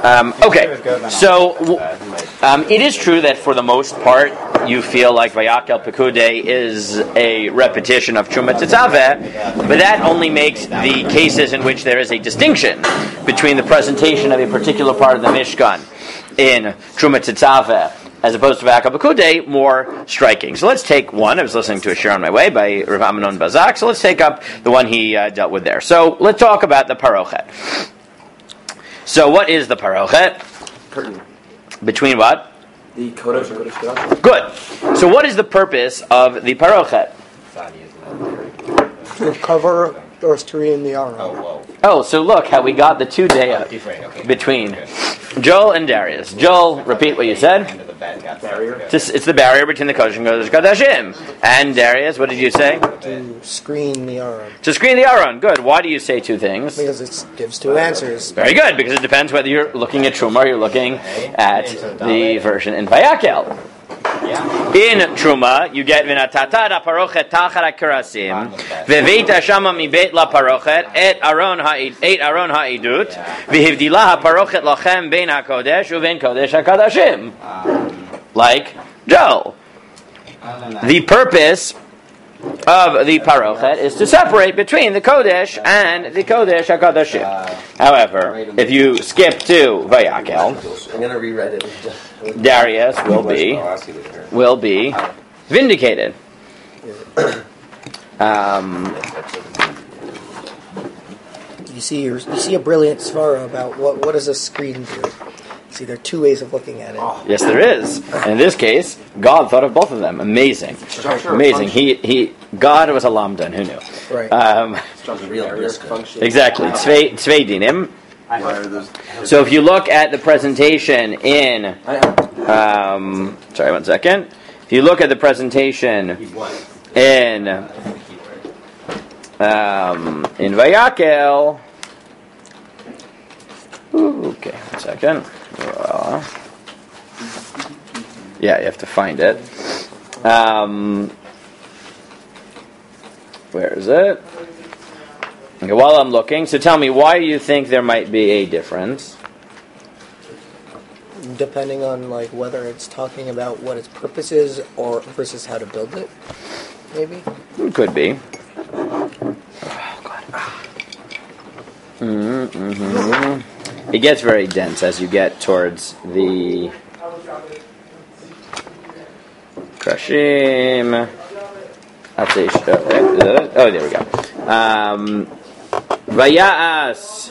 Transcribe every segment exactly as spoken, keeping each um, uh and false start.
Um, okay, so um, it is true that for the most part you feel like Vayakel Pekudei is a repetition of Truma Tetzaveh, but that only makes the cases in which there is a distinction between the presentation of a particular part of the Mishkan in Truma Tetzaveh as opposed to Vayakel Pekudei more striking. So let's take one. I was listening to a shir on my way by Rav Amnon Bazak, so let's take up the one he uh, dealt with there. So let's talk about the Parochet. So what is the Parochet? Curtain. Between what? The Kodesh and Kodesh Kodesh. Good. So what is the purpose of the Parochet? To cover or screen the Aron. Oh, whoa. Oh, so look how we got the two day up Okay. between Joel and Darius. Joel, repeat what you said. Barrier. It's, it's the barrier between the Kodesh and Kodesh Kodashim. And Darius, what did you say? To screen the Aron. To screen the Aron. Good. Why do you say two things? Because it gives two answers. Very good, because it depends whether you're looking at Truma or you're looking at the version in Vayakel. In Truma, you get v'natata da parochet tachar hakerasim v'veita shama mibeit la parochet et aron ha'id et aron ha'idut v'hivdila haparochet lachem bein hakodesh uvein kodesh hakadashim. Like Joel. The purpose of the parochet is to separate between the Kodesh and the Kodesh HaKodashim. However, if you skip to Vayakel, I'm going to reread it. Darius will be will be vindicated. Um, You see, you see a brilliant svara about what what does a screen do. See, there are two ways of looking at it. yes, there is. And in this case, God thought of both of them. Amazing, amazing. He he. God was a lamdan. Who knew? Right. Um, Real risk function. exactly. Tzvei tzvei dinim. So if you look at the presentation in, um, sorry, one second. If you look at the presentation in um, in Vayakel, ooh, okay, one second. Uh, yeah, you have to find it. Um, where is it? Okay, while I'm looking, so tell me, why do you think there might be a difference? Depending on like whether it's talking about what its purpose is or versus how to build it, maybe. It could be. Oh, God. Mm-hmm, mm-hmm. It gets very dense as you get towards the Krashim. Oh, there we go. Um, Vayas.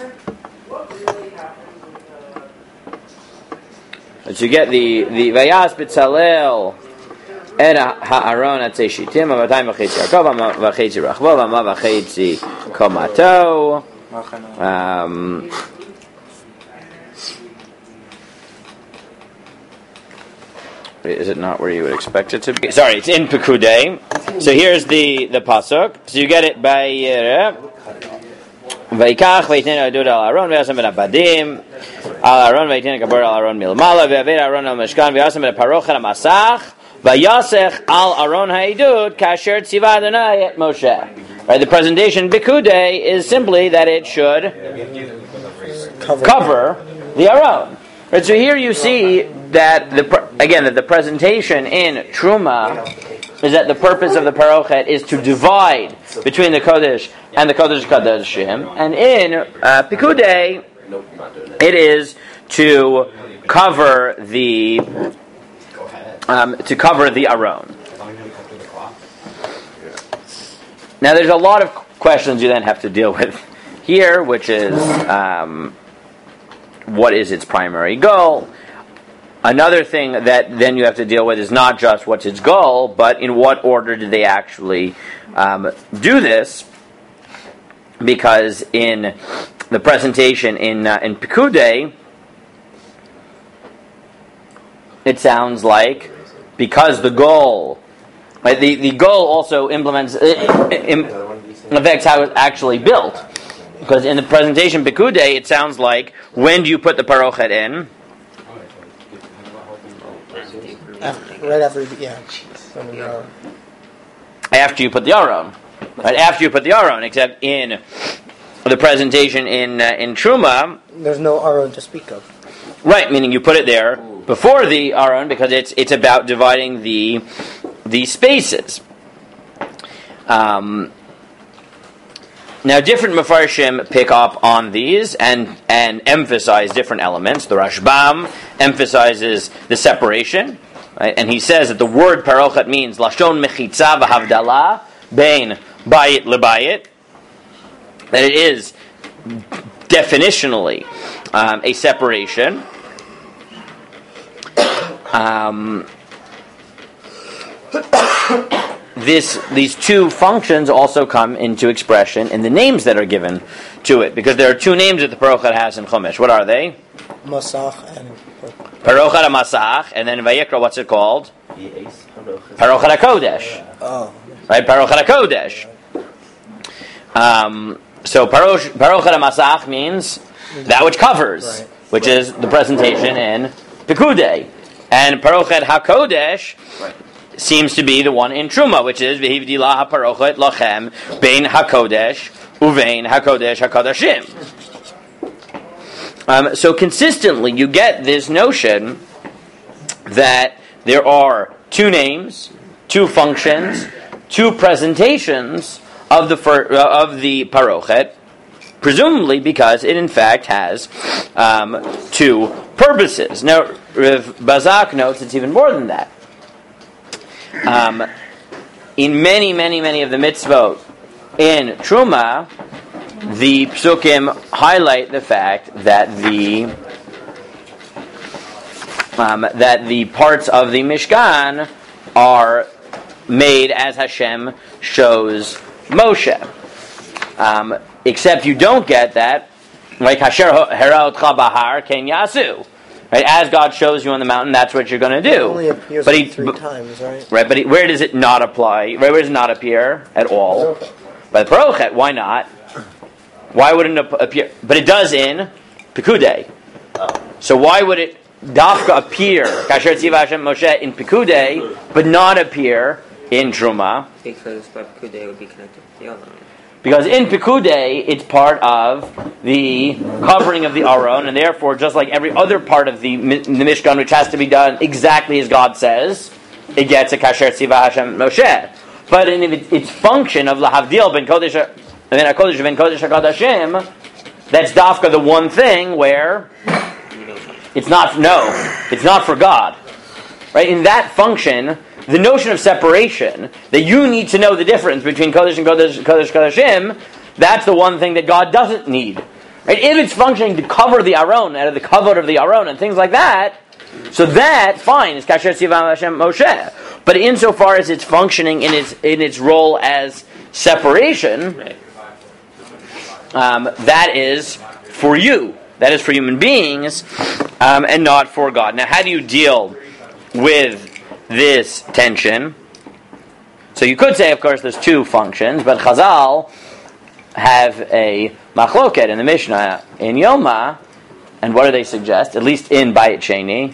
So you get the the Vayas B'Tzalel Ed Ha'aron Atzei Shitim Avatayim V'Chetzi Yaakov V'Chetzi Rachbo V'Chetzi Komato. Um, Is it not where you would expect it to be? Sorry, it's in Pekudei. So here's the, the pasuk. So you get it by Vayikach vayitnei adud al Aaron v'yasem ben abadim al Aaron vayitnei kabor al Aaron milmala v'yaved Aaron al mishkan v'yasem ben parochet hamasach v'yasech al Aaron ha'idud kasher tziva Adonai et Moshe. Right, the presentation Pekudei is simply that it should Cover, cover the Aaron. Right, so here you see that the again that the presentation in Truma is that the purpose of the Parochet is to divide between the Kodesh and the Kodesh Kodashim, and in uh, Pekudei it is to cover the um, to cover the Aron. Now, there's a lot of questions you then have to deal with here, which is um, what is its primary goal? Another thing that then you have to deal with is not just what's its goal, but in what order did they actually um, do this? Because in the presentation in uh, in Pekudei, it sounds like because the goal, right, the, the goal also implements, uh, affects how it's actually built. Because in the presentation Pekudei, it sounds like, when do you put the Parochet in? After, right after, yeah. After you put the Aron. Right, after you put the Aron, except in the presentation in uh, in Truma, there's no Aron to speak of. Right, meaning you put it there before the aron because it's it's about dividing the the spaces. Um, now, different Mefarshim pick up on these and and emphasize different elements. The Rashbam emphasizes the separation, right? And he says that the word parochet means lashon mechitza v'havdalah bein bayit lebayit. That it is definitionally um, a separation. Um, this these two functions also come into expression in the names that are given to it, because there are two names that the parochet has in Chumash. What are they? Masach and Parochet HaMasach, and then in Vayikra, what's it called? Parochet HaKodesh. Oh. Right, Parochet HaKodesh. Um, so Parochet HaMasach means that which covers, right. which is the presentation in Pikudei. And Parochet HaKodesh right. seems to be the one in Truma, which is V'hivdilah HaParochet Lachem Bein HaKodesh Uvein HaKodesh HaKodashim. Um, so consistently, you get this notion that there are two names, two functions, two presentations of the fir- uh, of the parochet, presumably because it in fact has um, two purposes. Now, Rav Bazak notes it's even more than that. Um, in many, many, many of the mitzvot in Truma, the psukim highlight the fact that the um, that the parts of the Mishkan are made as Hashem shows Moshe. Um, except you don't get that like Hasher heraotcha bahar ken yasu. Right, as God shows you on the mountain, that's what you're going to do. It only appears but like he, three but, times, right? Right, but he, where does it not apply? Right, where does it not appear at all? By the parochet, why not? Why wouldn't it appear? But it does in Pikudei. So why would it dafka appear Kasher Tziva Hashem Moshe in Pikudei, but not appear in Truma? Because by Pikudei would be connected to the Aron. Because in Pikudei, it's part of the covering of the Aron, and therefore, just like every other part of the, the Mishkan, which has to be done exactly as God says, it gets a Kasher Tziva Hashem Moshe. But in its function of Lahavdil ben Kodesh and then HaKodesh ben Kodesh HaKodashim, that's dafka the one thing where it's not, no, it's not for God. Right? In that function, the notion of separation, that you need to know the difference between Kodesh and Kodesh, Kodesh Kodashim, that's the one thing that God doesn't need. Right? If it's functioning to cover the Aron, out of the cover of the Aron and things like that, so that, fine, is Kasher Tziva Hashem Moshe. But insofar as it's functioning in its in its role as separation, right. um, that is for you. That is for human beings, um, and not for God. Now, how do you deal with this tension? So you could say, of course, there's two functions, but Chazal have a machloket in the Mishnah in Yoma, and what do they suggest? At least in Bayit Sheni,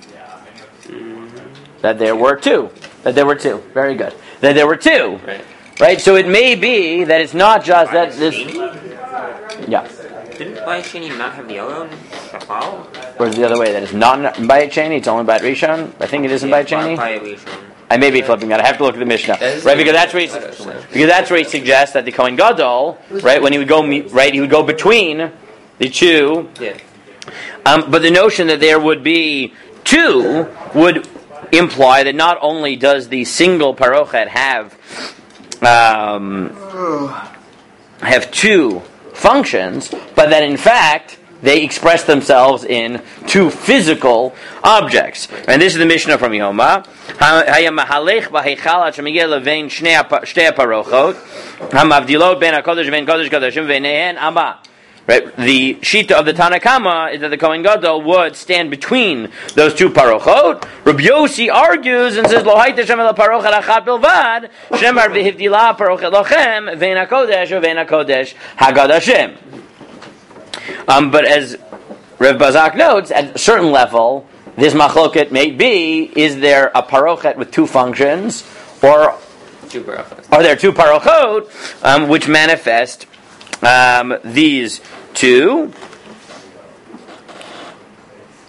that there were two. That there were two. Very good. That there were two. Right. Right? So it may be that it's not just that this... Yeah. Didn't Bayit Sheni not have the Aron? Or is it the other way? That it's not in Bayit Sheni, it's only Bayit Rishon? I think it is in Bayit Sheni. I may be flipping that. I have to look at the Mishnah. Right? Because that's where he, because that's where he suggests that the Kohen Gadol, right, when he would go meet, right, he would go between the two. Yeah. Um, but the notion that there would be two would imply that not only does the single parochet have um, have two functions, but that in fact they express themselves in two physical objects. And this is the Mishnah from Yoma. Hayamahalech b'heichal ad shemigia levein shtei parochot hamavdilot ben hakodesh ben kodesh kodeshim v'neihen ama. Right, the shita of the Tanakama is that the Kohen Gadol would stand between those two parochot. Rabbi Yossi argues and says, "Lo hayte shem el parochet achat bilvad, shemar v'hivdilah parochet lochem vein hakodesh uvein hakodesh hagadashim." Um, but as Rav Bazak notes, at a certain level, this machloket may be: is there a parochet with two functions, or two parochot. are there two parochot um, which manifest Um, these two,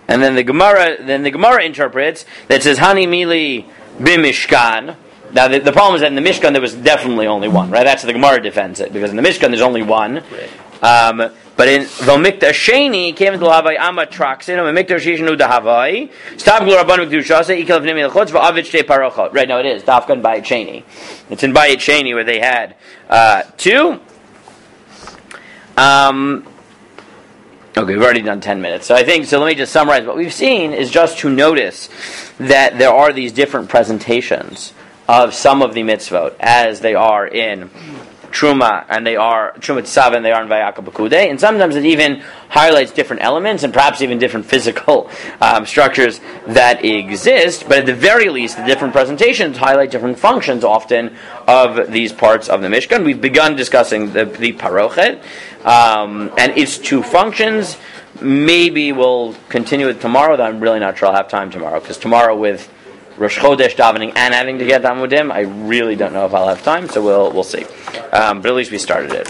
And then the Gemara, then the Gemara interprets that says Hani Mili Bimishkan. Now the, the problem is that in the Mishkan there was definitely only one, right? That's how the Gemara defends it, because in the Mishkan there's only one. Um, but in Vomikta Sheni came into Lavai Amat Traxin, Vomikta Shishnu Dahavai, Stab Gluraban Mikdushasa, Ikal Vnimi Lechotz, Vavich Te Parochot. Right, no, it is. Dafkan Bayit Sheni. It's in Bayit Sheni where they had uh, two. Um, okay, we've already done ten minutes. So I think, so let me just summarize. What we've seen is just to notice that there are these different presentations of some of the mitzvot as they are in Truma, and they are Truma Tzav, and they are in Vayakal B'Kudei, and sometimes it even highlights different elements and perhaps even different physical um, structures that exist. But at the very least, the different presentations highlight different functions often of these parts of the Mishkan. We've begun discussing the, the Parochet um, and its two functions. Maybe we'll continue it tomorrow, though I'm really not sure I'll have time tomorrow, because tomorrow with Rosh Chodesh davening and having to get Amudim, I really don't know if I'll have time, so we'll we'll see. Um, but at least we started it.